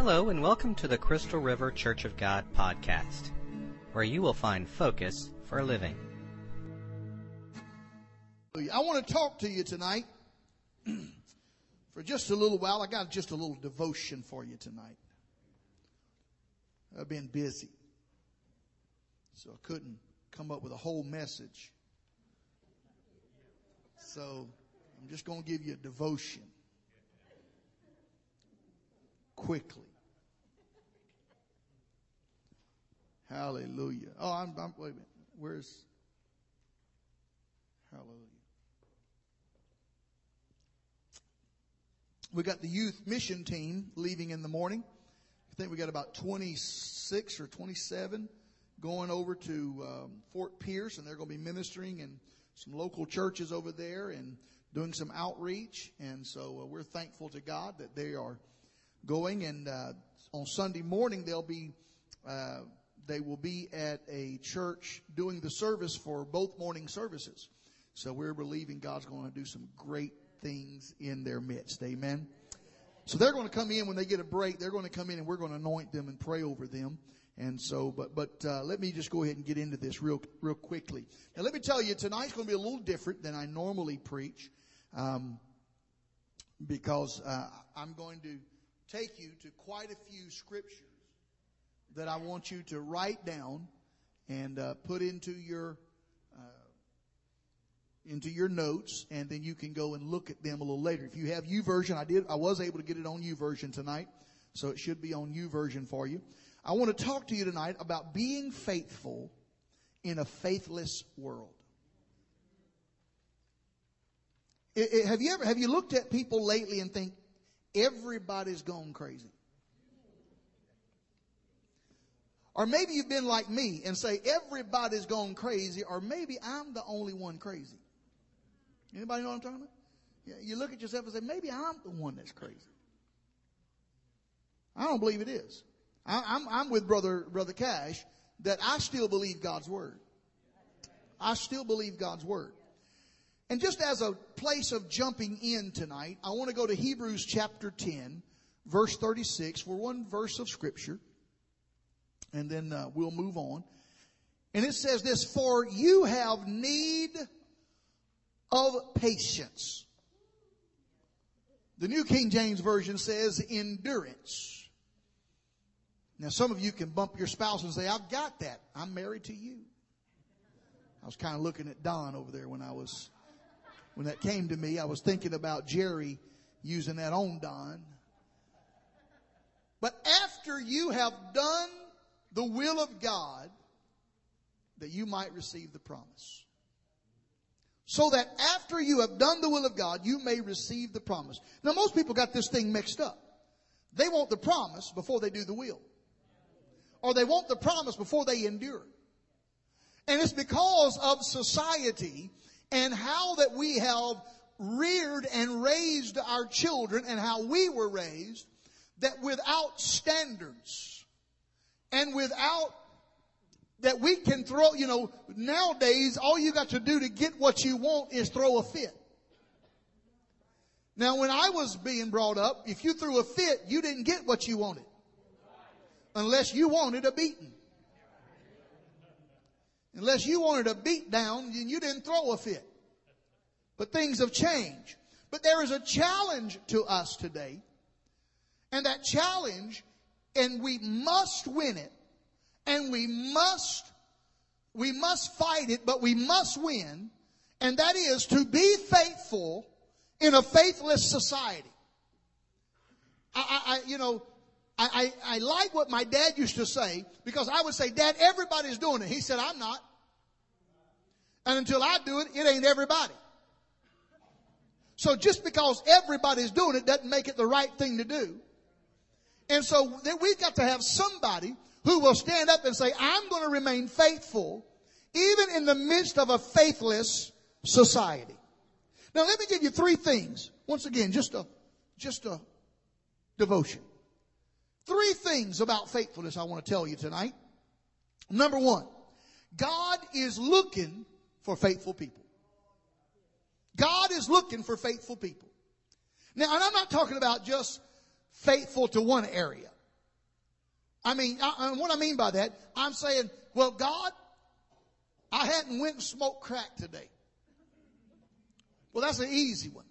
Hello and welcome to the Crystal River Church of God podcast, where you will find focus for living. I want to talk to you tonight for just a little while. I got just a little devotion for you tonight. I've been busy, so I couldn't come up with a whole message. So I'm just going to give you a devotion quickly. Hallelujah. Oh, wait a minute. Where's hallelujah? We got the youth mission team leaving in the morning. I think we got about 26 or 27 going over to Fort Pierce, and they're going to be ministering in some local churches over there and doing some outreach. And so we're thankful to God that they are going. And on Sunday morning they will be at a church doing the service for both morning services. So we're believing God's going to do some great things in their midst. Amen. So they're going to come in when they get a break. They're going to come in and we're going to anoint them and pray over them. And so, but let me just go ahead and get into this real quickly. Now, let me tell you, tonight's going to be a little different than I normally preach, because I'm going to take you to quite a few scriptures that I want you to write down and put into your notes, and then you can go and look at them a little later. If you have YouVersion, I was able to get it on YouVersion tonight, so it should be on YouVersion for you. I want to talk to you tonight about being faithful in a faithless world. Have you looked at people lately and think everybody's gone crazy? Or maybe you've been like me and say everybody's gone crazy, or maybe I'm the only one crazy. Anybody know what I'm talking about? Yeah, you look at yourself and say, maybe I'm the one that's crazy. I don't believe it is. I'm with Brother Cash that I still believe God's Word. I still believe God's Word. And just as a place of jumping in tonight, I want to go to Hebrews chapter 10, verse 36 for one verse of Scripture. And then we'll move on. And it says this: for you have need of patience. The New King James Version says endurance. Now, some of you can bump your spouse and say, I've got that. I'm married to you. I was kind of looking at Don over there when that came to me. I was thinking about Jerry using that on Don. But after you have done the will of God, that you might receive the promise. So that after you have done the will of God, you may receive the promise. Now, most people got this thing mixed up. They want the promise before they do the will. Or they want the promise before they endure. And it's because of society and how that we have reared and raised our children and how we were raised, that without standards and without that we can throw, nowadays all you got to do to get what you want is throw a fit. Now, when I was being brought up, if you threw a fit, you didn't get what you wanted. Unless you wanted a beating. Unless you wanted a beat down, you didn't throw a fit. But things have changed. But there is a challenge to us today. And that challenge, and we must win it. And we must fight it, but we must win. And that is to be faithful in a faithless society. I like what my dad used to say, because I would say, Dad, everybody's doing it. He said, I'm not. And until I do it, it ain't everybody. So just because everybody's doing it doesn't make it the right thing to do. And so we've got to have somebody who will stand up and say, I'm going to remain faithful even in the midst of a faithless society. Now let me give you three things. Once again, just a devotion. Three things about faithfulness I want to tell you tonight. Number one, God is looking for faithful people. God is looking for faithful people. Now, and I'm not talking about just faithful to one area. What I mean by that, I'm saying, well, God, I hadn't went and smoked crack today. Well, that's an easy one.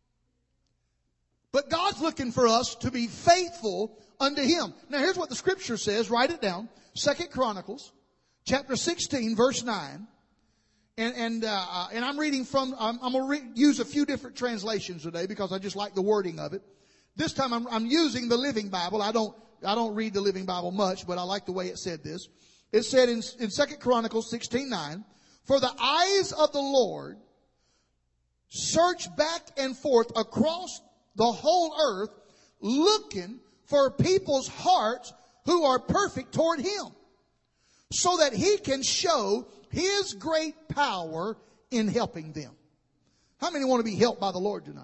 But God's looking for us to be faithful unto Him. Now, here's what the Scripture says. Write it down. 2 Chronicles, chapter 16, verse 9. And I'm reading from, I'm going to use a few different translations today because I just like the wording of it. This time I'm using the Living Bible. I don't read the Living Bible much, but I like the way it said this. It said in 2 Chronicles 16:9, for the eyes of the Lord search back and forth across the whole earth, looking for people's hearts who are perfect toward Him, so that He can show His great power in helping them. How many want to be helped by the Lord tonight?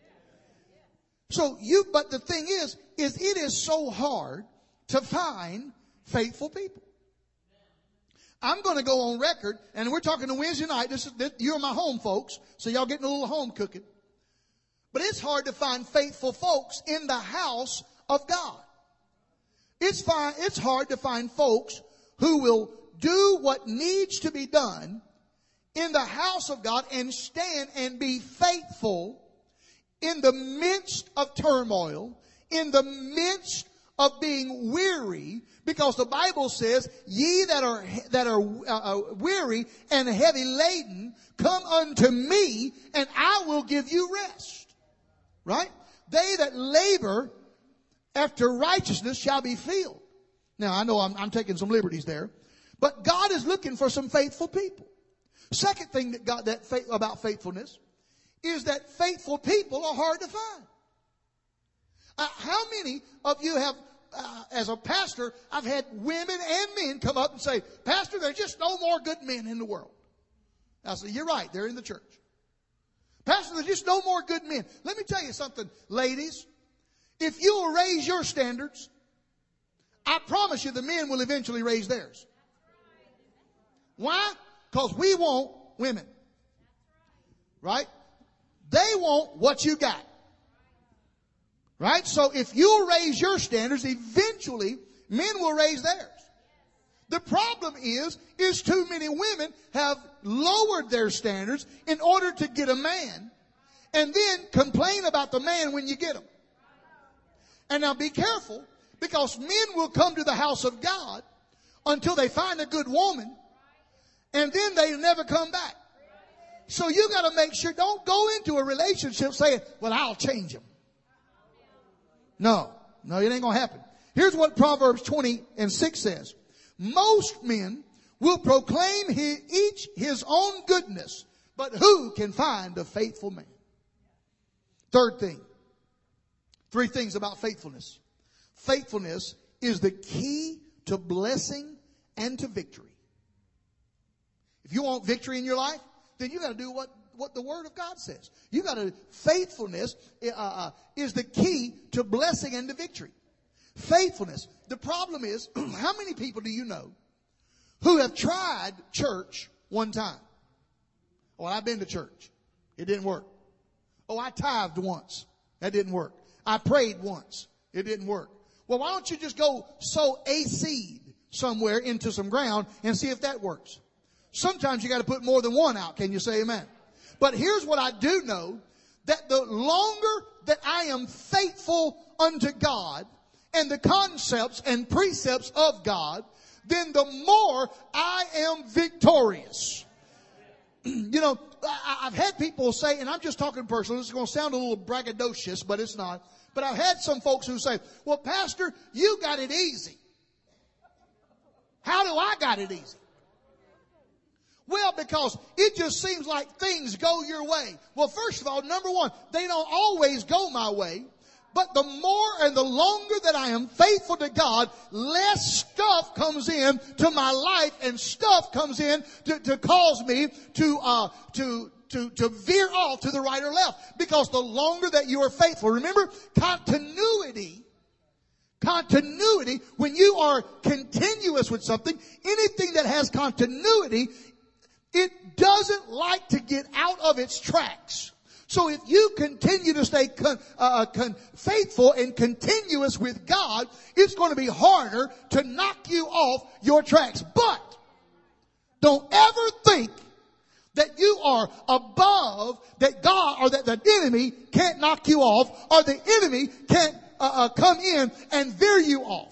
But the thing is it is so hard to find faithful people. I'm going to go on record, and we're talking to Wednesday night. You're my home folks, so y'all getting a little home cooking. But it's hard to find faithful folks in the house of God. It's hard to find folks who will do what needs to be done in the house of God and stand and be faithful in the midst of turmoil, in the midst of being weary, because the Bible says, ye that are weary and heavy laden, come unto me and I will give you rest. Right? They that labor after righteousness shall be filled. Now I know I'm taking some liberties there, but God is looking for some faithful people. Second thing about faithfulness is that faithful people are hard to find. How many of you have, as a pastor, I've had women and men come up and say, Pastor, there's just no more good men in the world. I say, you're right, they're in the church. Pastor, there's just no more good men. Let me tell you something, ladies. If you will raise your standards, I promise you the men will eventually raise theirs. Why? Because we want women. Right? They want what you got. Right? So if you raise your standards, eventually men will raise theirs. The problem is too many women have lowered their standards in order to get a man, and then complain about the man when you get him. And now be careful, because men will come to the house of God until they find a good woman, and then they never come back. So you got to make sure, don't go into a relationship saying, well, I'll change him. No, it ain't going to happen. Here's what Proverbs 20:6 says. Most men will proclaim each his own goodness, but who can find a faithful man? Third thing. 3 things about faithfulness. Faithfulness is the key to blessing and to victory. If you want victory in your life, then you got to do what the Word of God says. You got to, faithfulness is the key to blessing and to victory. Faithfulness. The problem is, how many people do you know who have tried church one time? Oh, I've been to church. It didn't work. Oh, I tithed once. That didn't work. I prayed once. It didn't work. Well, why don't you just go sow a seed somewhere into some ground and see if that works? Sometimes you got to put more than one out. Can you say amen? But here's what I do know, that the longer that I am faithful unto God and the concepts and precepts of God, then the more I am victorious. You know, I've had people say, and I'm just talking personally, this is going to sound a little braggadocious, but it's not. But I've had some folks who say, well, Pastor, you got it easy. How do I got it easy? Well, because it just seems like things go your way. Well, first of all, number one, they don't always go my way. But the more and the longer that I am faithful to God, less stuff comes in to my life, and stuff comes in to cause me to veer off to the right or left. Because the longer that you are faithful, remember, continuity, when you are continuous with something, anything that has continuity, it doesn't like to get out of its tracks. So if you continue to stay faithful and continuous with God, it's going to be harder to knock you off your tracks. But don't ever think that you are above, that God or that the enemy can't knock you off, or the enemy can't come in and veer you off.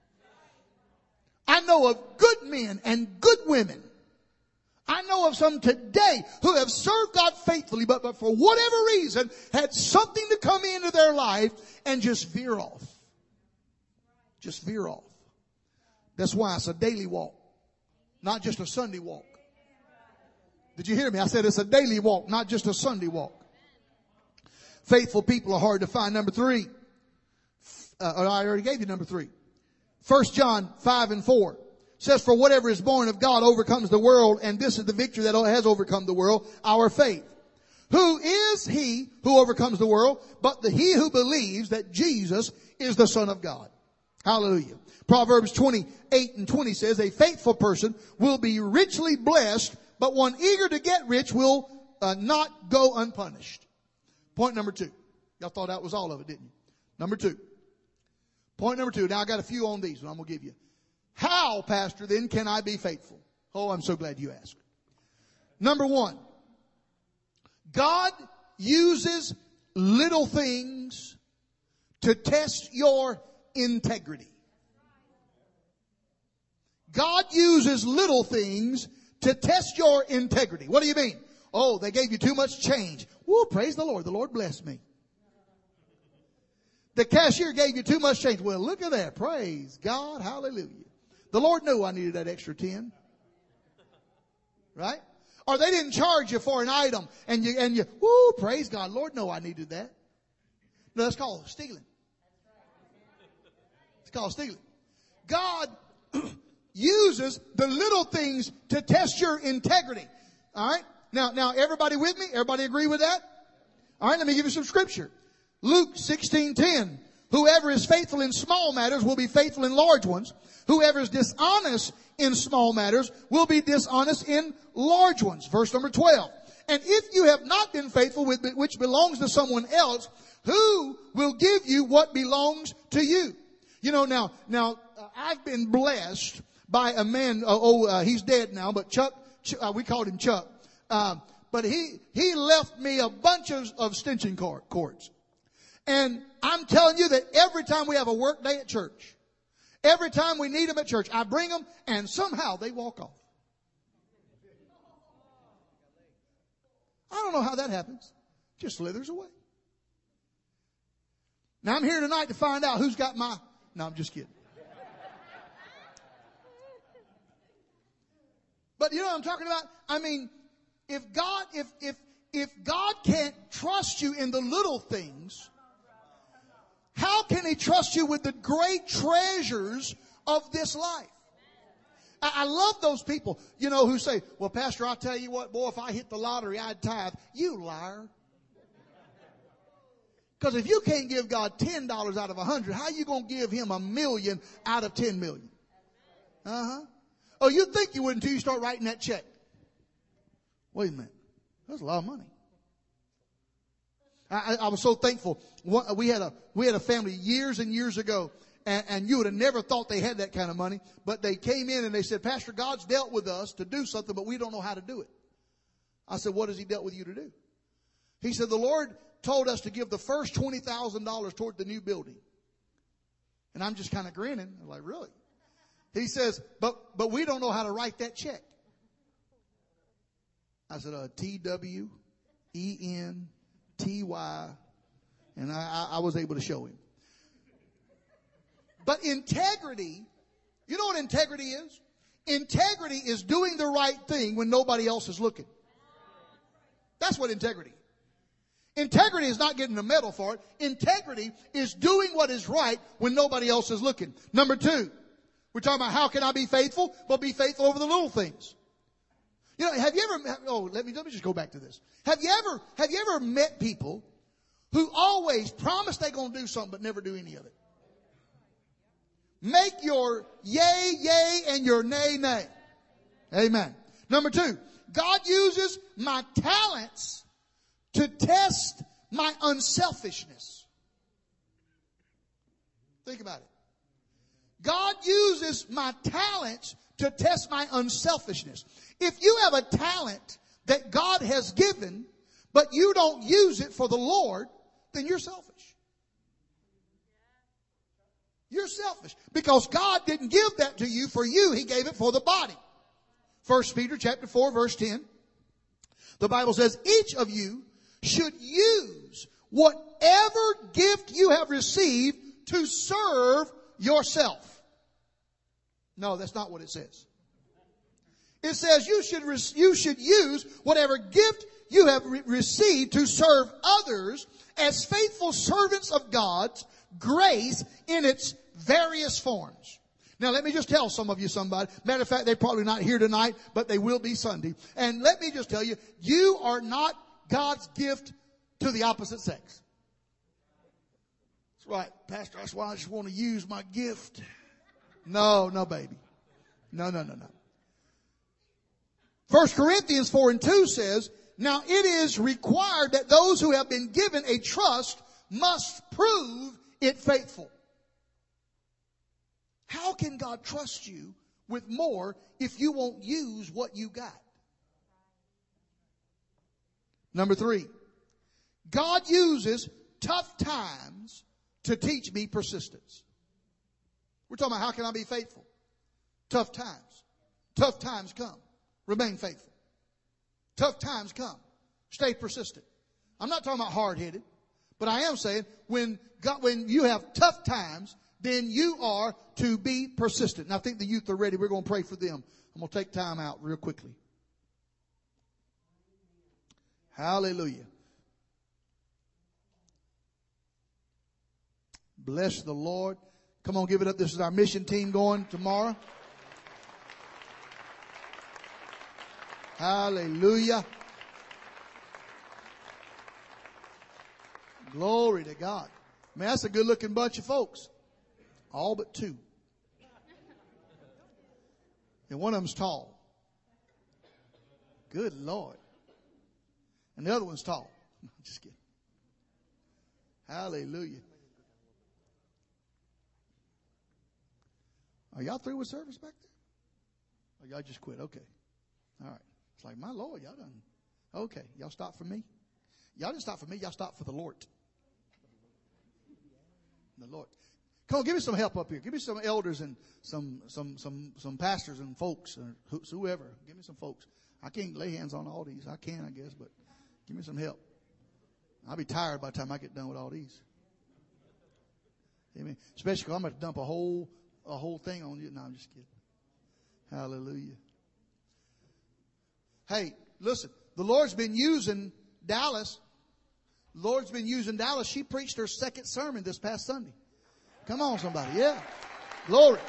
I know of good men and good women. I know of some today who have served God faithfully, but for whatever reason had something to come into their life and just veer off. Just veer off. That's why it's a daily walk, not just a Sunday walk. Did you hear me? I said it's a daily walk, not just a Sunday walk. Faithful people are hard to find. Number 3. I already gave you number 3. 1 John 5:4 says, for whatever is born of God overcomes the world, and this is the victory that has overcome the world, our faith. Who is he who overcomes the world but he who believes that Jesus is the Son of God? Hallelujah. Proverbs 28:20 says, a faithful person will be richly blessed, but one eager to get rich will not go unpunished. Point number 2. Y'all thought that was all of it, didn't you? Number 2. Point number 2. Now I got a few on these, and I'm going to give you. How, Pastor, then can I be faithful? Oh, I'm so glad you asked. Number 1. God uses little things to test your integrity. God uses little things to test your integrity. What do you mean? Oh, they gave you too much change. Woo, praise the Lord. The Lord bless me. The cashier gave you too much change. Well, look at that. Praise God. Hallelujah. The Lord knew I needed that extra 10. Right? Or they didn't charge you for an item and you, woo, praise God. Lord knew I needed that. No, that's called stealing. It's called stealing. God uses the little things to test your integrity. All right? Now, everybody with me? Everybody agree with that? All right, let me give you some scripture. Luke 16:10. Whoever is faithful in small matters will be faithful in large ones. Whoever is dishonest in small matters will be dishonest in large ones. Verse number 12. And if you have not been faithful with which belongs to someone else, who will give you what belongs to you? You know, now, I've been blessed by a man, he's dead now, but Chuck, we called him Chuck. But he left me a bunch of extension cords. And I'm telling you that every time we have a work day at church, every time we need them at church, I bring them and somehow they walk off. I don't know how that happens. Just slithers away. Now I'm here tonight to find out who's got my... No, I'm just kidding. But you know what I'm talking about? I mean, if God can't trust you in the little things, how can He trust you with the great treasures of this life? I love those people, you know, who say, well, Pastor, I'll tell you what, boy, if I hit the lottery, I'd tithe. You liar. Because if you can't give God $10 out of 100, how are you going to give Him $1 million out of 10 million? Oh, you think you would until you start writing that check. Wait a minute. That's a lot of money. I was so thankful. We had a family years and years ago, and you would have never thought they had that kind of money. But they came in and they said, Pastor, God's dealt with us to do something, but we don't know how to do it. I said, what has He dealt with you to do? He said, the Lord told us to give the first $20,000 toward the new building. And I'm just kind of grinning. I'm like, really? He says, but we don't know how to write that check. I said, TWENTY. And I was able to show him. But integrity, you know what integrity is? Integrity is doing the right thing when nobody else is looking. That's what integrity is. Integrity is not getting a medal for it. Integrity is doing what is right when nobody else is looking. Number 2, we're talking about how can I be faithful? Well, be faithful over the little things. You know, have you ever, let me just go back to this. Have you ever met people who always promise they're going to do something but never do any of it? Make your yay, yay, and your nay, nay. Amen. Number 2, God uses my talents to test my unselfishness. Think about it. God uses my talents to test my unselfishness. If you have a talent that God has given, but you don't use it for the Lord, then you're selfish. You're selfish. Because God didn't give that to you for you. He gave it for the body. 1 Peter chapter 4, verse 10. The Bible says, each of you should use whatever gift you have received to serve yourself. No, that's not what it says. It says you should use whatever gift you have received to serve others as faithful servants of God's grace in its various forms. Now let me just tell some of you somebody. Matter of fact, they're probably not here tonight, but they will be Sunday. And let me just tell you, you are not God's gift to the opposite sex. That's right, Pastor. That's why I just want to use my gift. No, baby. No. 1 Corinthians 4 and 2 says, now it is required that those who have been given a trust must prove it faithful. How can God trust you with more if you won't use what you got? Number 3, God uses tough times to teach me persistence. We're talking about how can I be faithful? Tough times. Tough times come. Remain faithful. Tough times come. Stay persistent. I'm not talking about hard-headed, but I am saying when you have tough times, then you are to be persistent. And I think the youth are ready. We're going to pray for them. I'm going to take time out real quickly. Hallelujah. Bless the Lord. Come on, give it up. This is our mission team going tomorrow. Hallelujah. Glory to God. Man, that's a good looking bunch of folks. All but 2. And one of them's tall. Good Lord. And the other one's tall. Just kidding. Hallelujah. Are y'all through with service back there? Or y'all just quit? Okay. All right. It's like, my Lord, y'all done. Okay. Y'all stop for me? Y'all didn't stop for me. Y'all stopped for the Lord. The Lord. Come on, give me some help up here. Give me some elders and some pastors and folks, or whoever. Give me some folks. I can't lay hands on all these. I can, I guess, but give me some help. I'll be tired by the time I get done with all these. Amen. Especially because I'm going to dump a whole thing on you. No, I'm just kidding. Hallelujah. Hey, listen. The Lord's been using Dallas. The Lord's been using Dallas. She preached her second sermon this past Sunday. Come on, somebody. Yeah. Glory.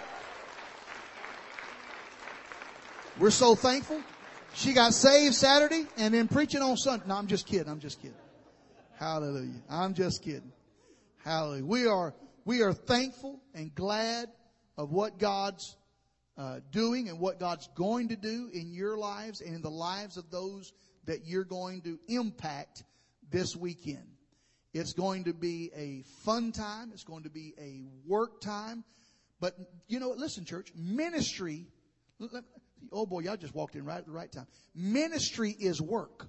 We're so thankful. She got saved Saturday and then preaching on Sunday. No, I'm just kidding. Hallelujah. I'm just kidding. Hallelujah. We are thankful and glad of what God's doing and what God's going to do in your lives and in the lives of those that you're going to impact this weekend. It's going to be a fun time. It's going to be a work time. But, listen, church, ministry, oh boy, y'all just walked in right at the right time. Ministry is work.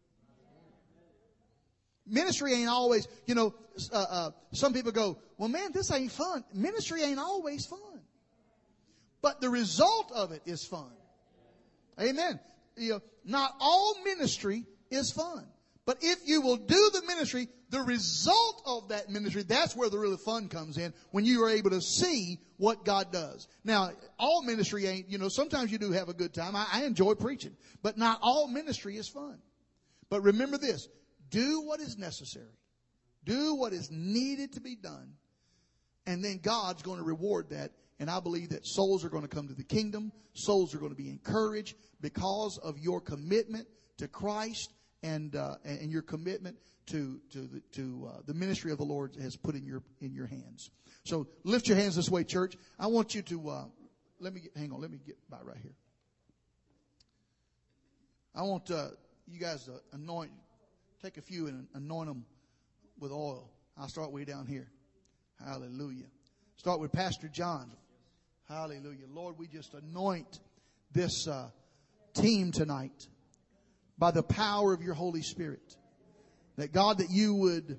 Ministry ain't always, some people go, well, man, this ain't fun. Ministry ain't always fun. But the result of it is fun. Amen. Not all ministry is fun. But if you will do the ministry, the result of that ministry, that's where the real fun comes in, when you are able to see what God does. Now, all ministry ain't, sometimes you do have a good time. I enjoy preaching. But not all ministry is fun. But remember this. Do what is necessary. Do what is needed to be done. And then God's going to reward that. And I believe that souls are going to come to the kingdom. Souls are going to be encouraged because of your commitment to Christ and your commitment to the ministry of the Lord has put in your hands. So lift your hands this way, church. I want you to let me get by right here. I want you guys to anoint Take a few and anoint them with oil. I'll start way down here. Hallelujah. Start with Pastor John. Hallelujah. Lord, we just anoint this team tonight by the power of your Holy Spirit. That God, that you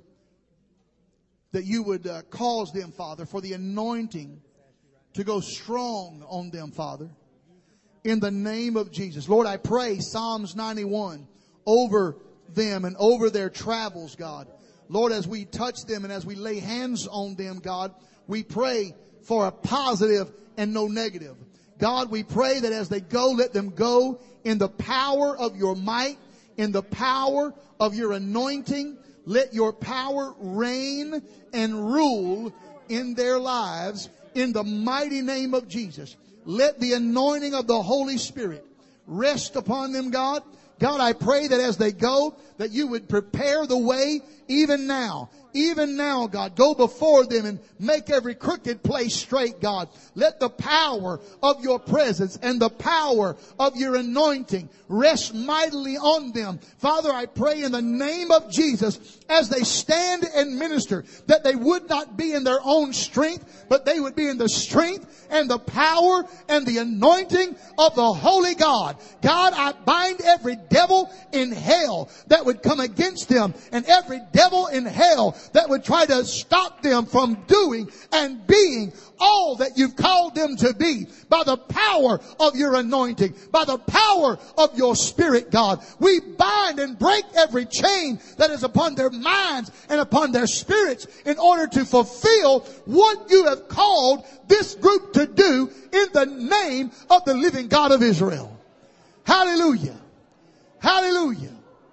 would cause them, Father, for the anointing to go strong on them, Father. In the name of Jesus. Lord, I pray Psalms 91 over them and over their travels, God. Lord, as we touch them and as we lay hands on them, God, we pray for a positive and no negative. God, we pray that as they go, let them go in the power of your might, in the power of your anointing. Let your power reign and rule in their lives in the mighty name of Jesus. Let the anointing of the Holy Spirit rest upon them, God. God, I pray that as they go, that you would prepare the way even now. Even now, God, go before them and make every crooked place straight, God. Let the power of your presence and the power of your anointing rest mightily on them. Father, I pray in the name of Jesus, as they stand and minister, that they would not be in their own strength, but they would be in the strength and the power and the anointing of the Holy God. God, I bind every devil in hell that would come against them, and every devil in hell that would try to stop them from doing and being all that you've called them to be by the power of your anointing, by the power of your Spirit, God. We bind and break every chain that is upon their minds and upon their spirits in order to fulfill what you have called this group to do in the name of the living God of Israel. Hallelujah. Hallelujah.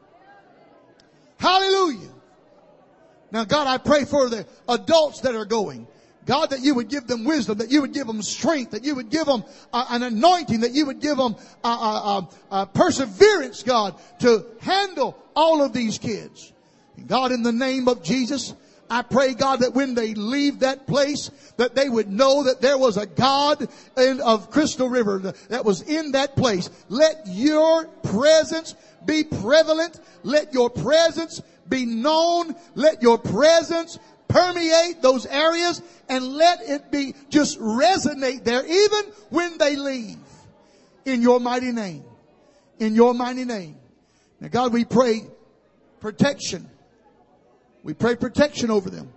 Hallelujah. Now, God, I pray for the adults that are going. God, that you would give them wisdom, that you would give them strength, that you would give them an anointing, that you would give them perseverance, God, to handle all of these kids. And God, in the name of Jesus, I pray, God, that when they leave that place, that they would know that there was a God of Crystal River that was in that place. Let your presence be prevalent. Let your presence be known. Let your presence permeate those areas, and let it be just resonate there even when they leave. In your mighty name. In your mighty name. Now, God, we pray protection. We pray protection over them.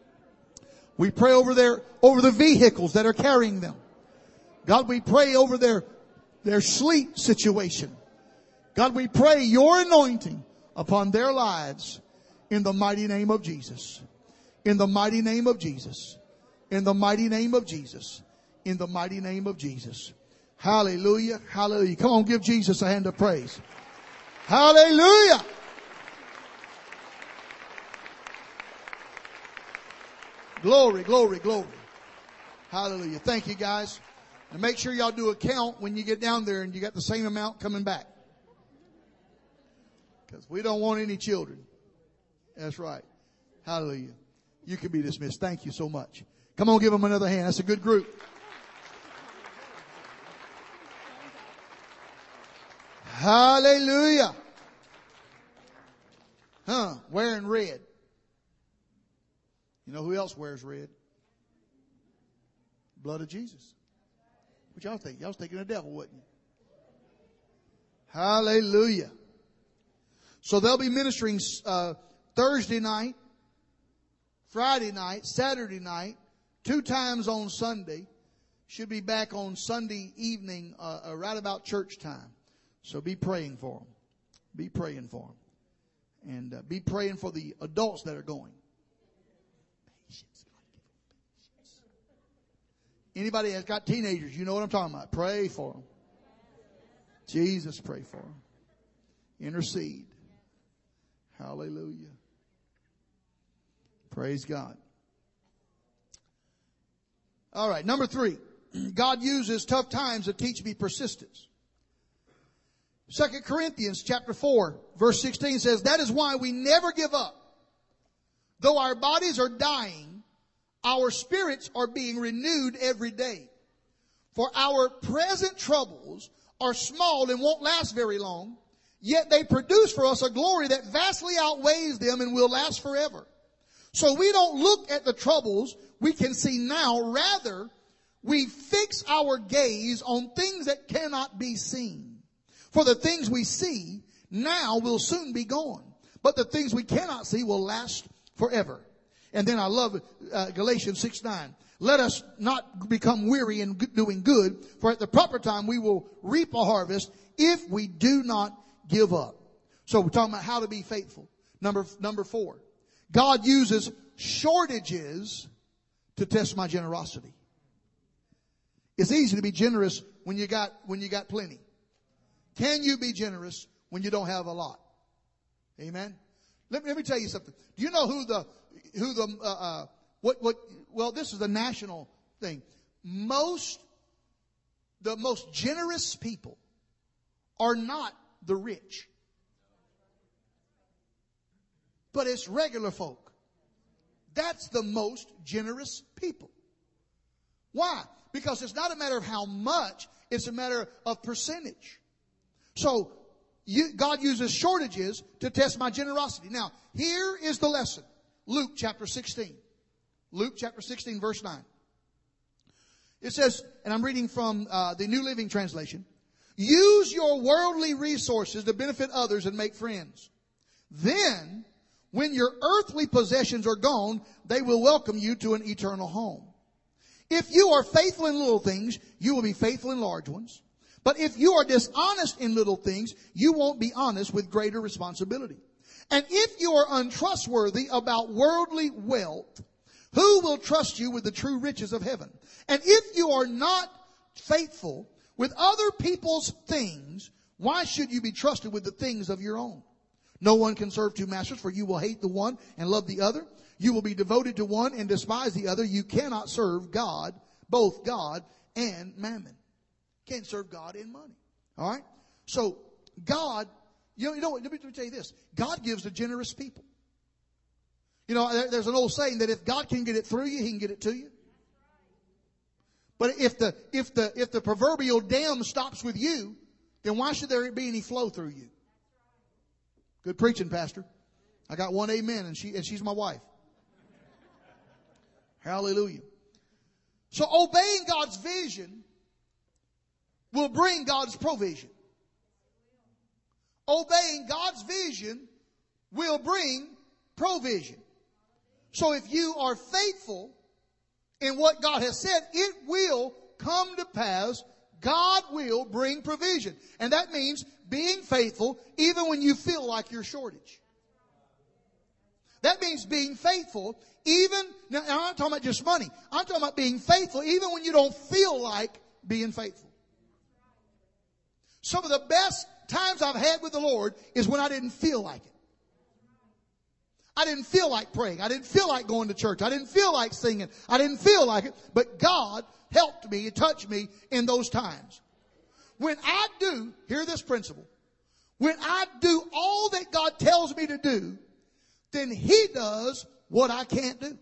We pray over the vehicles that are carrying them. God, we pray over their sleep situation. God, we pray your anointing upon their lives in the mighty name of Jesus. In the mighty name of Jesus. In the mighty name of Jesus. In the mighty name of Jesus. Hallelujah. Hallelujah. Come on, give Jesus a hand of praise. Hallelujah. Glory, glory, glory. Hallelujah. Thank you, guys. And make sure y'all do a count when you get down there and you got the same amount coming back. Because we don't want any children. That's right. Hallelujah. You can be dismissed. Thank you so much. Come on, give them another hand. That's a good group. Hallelujah. Wearing red. You know who else wears red? Blood of Jesus. What y'all think? Y'all was thinking the devil, wasn't you? Hallelujah. So they'll be ministering Thursday night, Friday night, Saturday night, 2 times on Sunday. Should be back on Sunday evening, right about church time. So be praying for them. Be praying for them. And be praying for the adults that are going. Anybody that's got teenagers, you know what I'm talking about. Pray for them. Jesus, pray for them. Intercede. Hallelujah. Praise God. All right, number 3. God uses tough times to teach me persistence. 2 Corinthians chapter 4, verse 16 says, that is why we never give up. Though our bodies are dying, our spirits are being renewed every day. For our present troubles are small and won't last very long, Yet they produce for us a glory that vastly outweighs them and will last forever. So we don't look at the troubles we can see now. Rather, we fix our gaze on things that cannot be seen. For the things we see now will soon be gone, but the things we cannot see will last forever. And then I love Galatians 6:9. Let us not become weary in doing good, for at the proper time we will reap a harvest if we do not give up. So we're talking about how to be faithful. Number 4. God uses shortages to test my generosity. It's easy to be generous when you got plenty. Can you be generous when you don't have a lot? Amen. Let me tell you something. Do you know well, this is the national thing. The most generous people are not the rich, but it's regular folk. That's the most generous people. Why? Because it's not a matter of how much, it's a matter of percentage. So God uses shortages to test my generosity. Now, here is the lesson. Luke chapter 16. Luke chapter 16 verse 9. It says, and I'm reading from the New Living Translation, use your worldly resources to benefit others and make friends. Then, when your earthly possessions are gone, they will welcome you to an eternal home. If you are faithful in little things, you will be faithful in large ones. But if you are dishonest in little things, you won't be honest with greater responsibility. And if you are untrustworthy about worldly wealth, who will trust you with the true riches of heaven? And if you are not faithful with other people's things, why should you be trusted with the things of your own? No one can serve two masters, for you will hate the one and love the other. You will be devoted to one and despise the other. You cannot serve God, both God and mammon. Can't serve God and money. All right? So God, you know what, let me tell you this. God gives to generous people. You know, there's an old saying that if God can get it through you, He can get it to you. But if the proverbial dam stops with you, then why should there be any flow through you? Good preaching, Pastor. I got one amen, and she's my wife. Hallelujah. So obeying God's vision will bring God's provision. Obeying God's vision will bring provision. So if you are faithful in what God has said, it will come to pass. God will bring provision. And that means being faithful even when you feel like you're shortage. That means being faithful even, now I'm not talking about just money. I'm talking about being faithful even when you don't feel like being faithful. Some of the best times I've had with the Lord is when I didn't feel like it. I didn't feel like praying. I didn't feel like going to church. I didn't feel like singing. I didn't feel like it. But God helped me, touched me in those times. When I do, hear this principle. When I do all that God tells me to do, then He does what I can't do.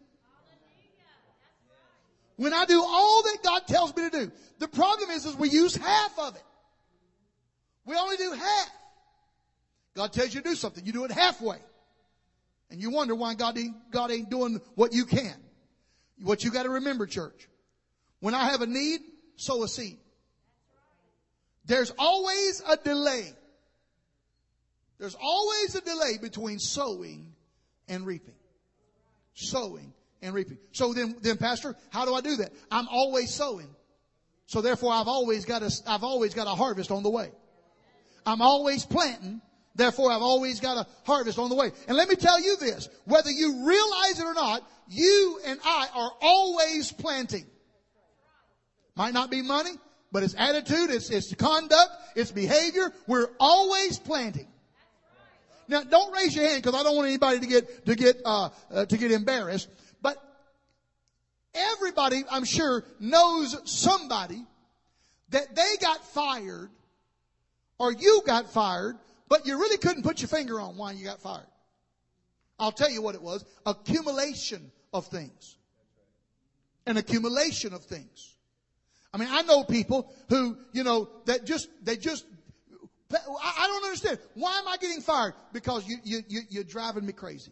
When I do all that God tells me to do. The problem is we use half of it. We only do half. God tells you to do something. You do it halfway. And you wonder why God ain't doing what you can. What you got to remember, church. When I have a need, sow a seed. There's always a delay. There's always a delay between sowing and reaping. Sowing and reaping. So then, Pastor, how do I do that? I'm always sowing. So therefore, I've always got a harvest on the way. I'm always planting. Therefore, I've always got a harvest on the way. And let me tell you this, whether you realize it or not, you and I are always planting. Might not be money, but it's attitude, it's conduct, it's behavior. We're always planting. Now, don't raise your hand because I don't want anybody to get embarrassed. But everybody, I'm sure, knows somebody that they got fired or you got fired, but you really couldn't put your finger on why you got fired. I'll tell you what it was. Accumulation of things. An accumulation of things. I mean, I know people who, they just I don't understand. Why am I getting fired? Because you're driving me crazy.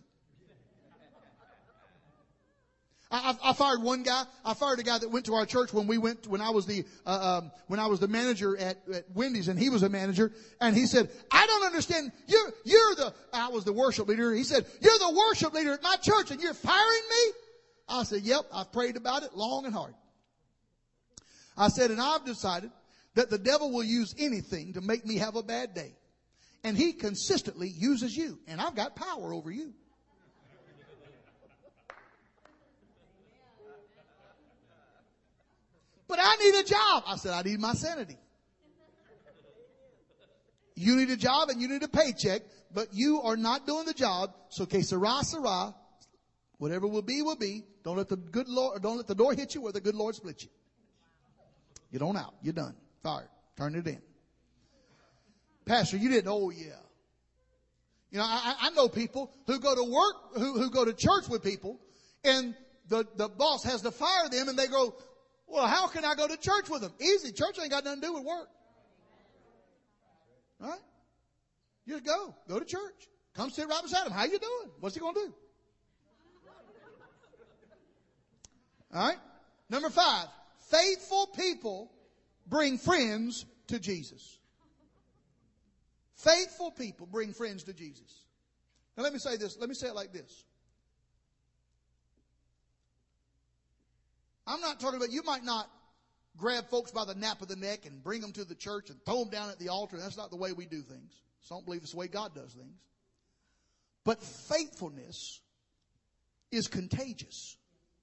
I fired one guy. I fired a guy that went to our church when I was the manager at Wendy's, and he was a manager. And he said, I don't understand. I was the worship leader. He said, you're the worship leader at my church and you're firing me? I said, yep, I've prayed about it long and hard. I said, and I've decided that the devil will use anything to make me have a bad day. And he consistently uses you. And I've got power over you. But I need a job. I said, I need my sanity. You need a job and you need a paycheck, but you are not doing the job. So, que sera, sera. Whatever will be, will be. Don't let the door hit you or the good Lord split you. Get on out. You're done. Fired. Turn it in. Pastor, you didn't. Oh, yeah. You know, I know people who go to work, who go to church with people, and the boss has to fire them, and they go, well, how can I go to church with them? Easy. Church ain't got nothing to do with work. Right? Just go. Go to church. Come sit right beside him. How you doing? What's he going to do? All right. Number 5. Faithful people bring friends to Jesus. Faithful people bring friends to Jesus. Now let me say this. Let me say it like this. I'm not talking about, you might not grab folks by the nape of the neck and bring them to the church and throw them down at the altar. That's not the way we do things. So I don't believe it's the way God does things. But faithfulness is contagious.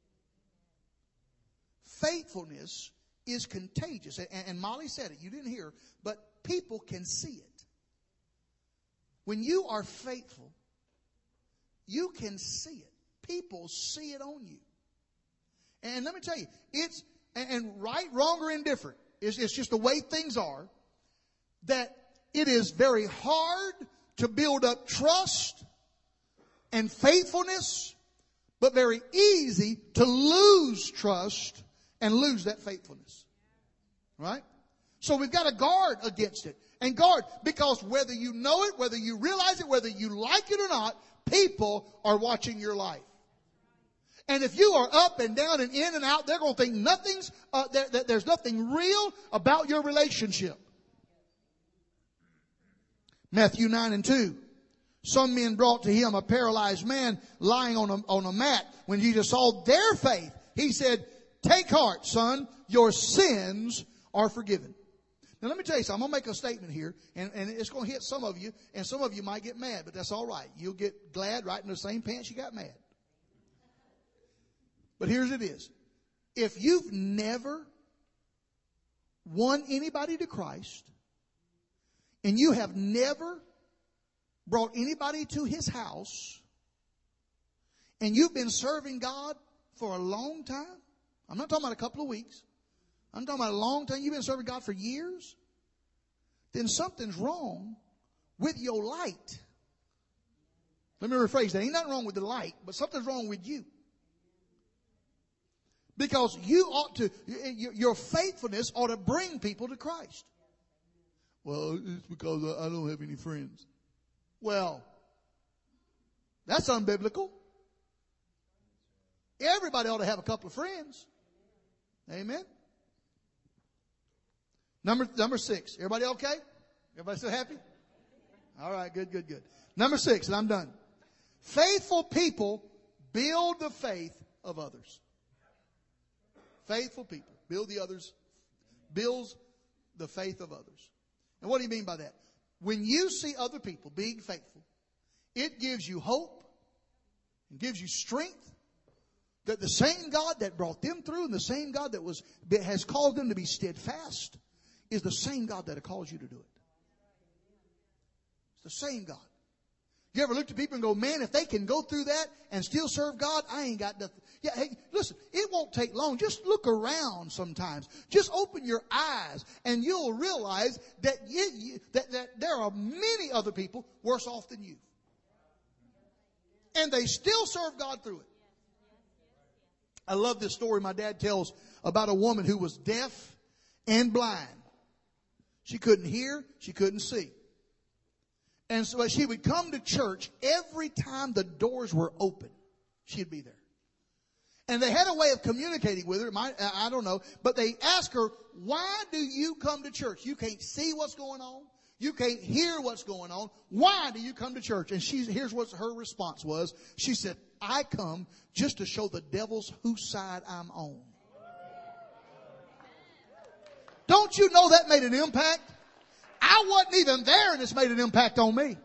Faithfulness is contagious. And Molly said it. You didn't hear. But people can see it. When you are faithful, you can see it. People see it on you. And let me tell you, it's, and right, wrong, or indifferent, it's just the way things are, that it is very hard to build up trust and faithfulness, but very easy to lose trust and lose that faithfulness. Right? So we've got to guard against it. And guard, because whether you know it, whether you realize it, whether you like it or not, people are watching your life. And if you are up and down and in and out, they're going to think there's nothing real about your relationship. Matthew 9:2. Some men brought to him a paralyzed man lying on a mat. When Jesus saw their faith, he said, take heart, son, your sins are forgiven. Now let me tell you something. I'm going to make a statement here, and it's going to hit some of you, and some of you might get mad, but that's all right. You'll get glad right in the same pants you got mad. But here's it is. If you've never won anybody to Christ, and you have never brought anybody to his house, and you've been serving God for a long time, I'm not talking about a couple of weeks, I'm talking about a long time, you've been serving God for years, then something's wrong with your light. Let me rephrase that. Ain't nothing wrong with the light, but something's wrong with you. Because your faithfulness ought to bring people to Christ. Well, it's because I don't have any friends. Well, that's unbiblical. Everybody ought to have a couple of friends. Amen. Number 6. Everybody okay? Everybody still happy? All right, good. Number 6, and I'm done. Faithful people build the faith of others. Faithful people builds the faith of others. And what do you mean by that? When you see other people being faithful, it gives you hope and gives you strength that the same God that brought them through and the same God that has called them to be steadfast is the same God that calls you to do it. It's the same God. You ever look at people and go, man, if they can go through that and still serve God, I ain't got nothing. Yeah, hey, listen, it won't take long. Just look around sometimes. Just open your eyes and you'll realize that that there are many other people worse off than you. And they still serve God through it. I love this story my dad tells about a woman who was deaf and blind. She couldn't hear, she couldn't see. And so she would come to church every time the doors were open. She'd be there. And they had a way of communicating with her. I don't know. But they asked her, why do you come to church? You can't see what's going on. You can't hear what's going on. Why do you come to church? And here's what her response was. She said, I come just to show the devils whose side I'm on. Don't you know that made an impact? I wasn't even there and it's made an impact on me.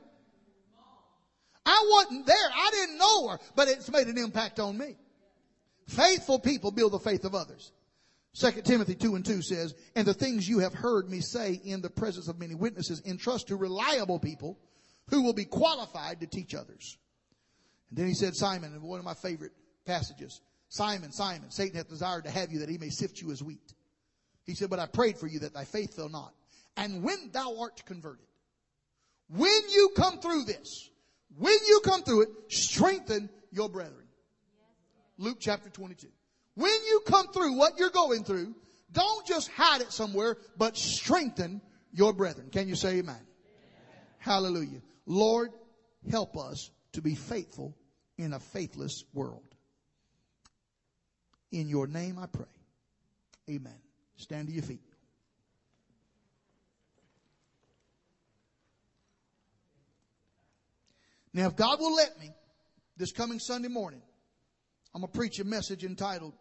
I wasn't there. I didn't know her, but it's made an impact on me. Faithful people build the faith of others. 2 Timothy 2:2 says, and the things you have heard me say in the presence of many witnesses, entrust to reliable people who will be qualified to teach others. And then he said, Simon, in one of my favorite passages, Simon, Simon, Satan hath desired to have you that he may sift you as wheat. He said, but I prayed for you that thy faith fail not. And when thou art converted, when you come through this, when you come through it, strengthen your brethren. Luke chapter 22. When you come through what you're going through, don't just hide it somewhere, but strengthen your brethren. Can you say amen? Hallelujah. Lord, help us to be faithful in a faithless world. In your name I pray. Amen. Stand to your feet. Now, if God will let me, this coming Sunday morning, I'm going to preach a message entitled,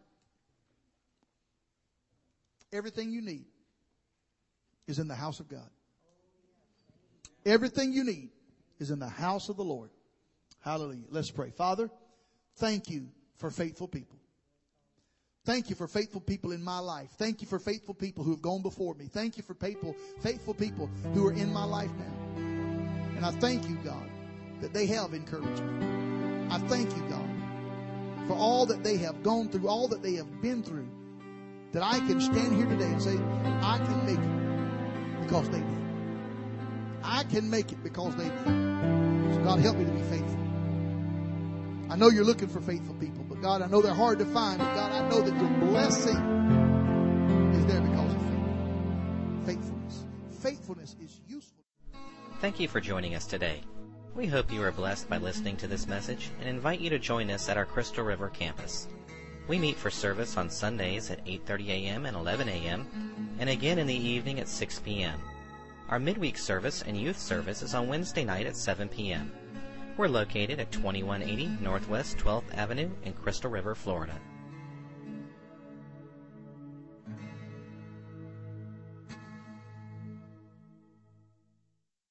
Everything You Need is in the House of God. Everything you need is in the house of the Lord. Hallelujah. Let's pray. Father, thank you for faithful people. Thank you for faithful people in my life. Thank you for faithful people who have gone before me. Thank you for faithful people who are in my life now. And I thank you, God, that they have encouraged me. I thank you, God, for all that they have gone through, all that they have been through, that I can stand here today and say, I can make it because they did. I can make it because they did. So God, help me to be faithful. I know you're looking for faithful people, but God, I know they're hard to find, but God, I know that your blessing is there because of faithfulness. Faithfulness is useful. Thank you for joining us today. We hope you are blessed by listening to this message and invite you to join us at our Crystal River campus. We meet for service on Sundays at 8:30 a.m. and 11 a.m. and again in the evening at 6 p.m. Our midweek service and youth service is on Wednesday night at 7 p.m. We're located at 2180 Northwest 12th Avenue in Crystal River, Florida.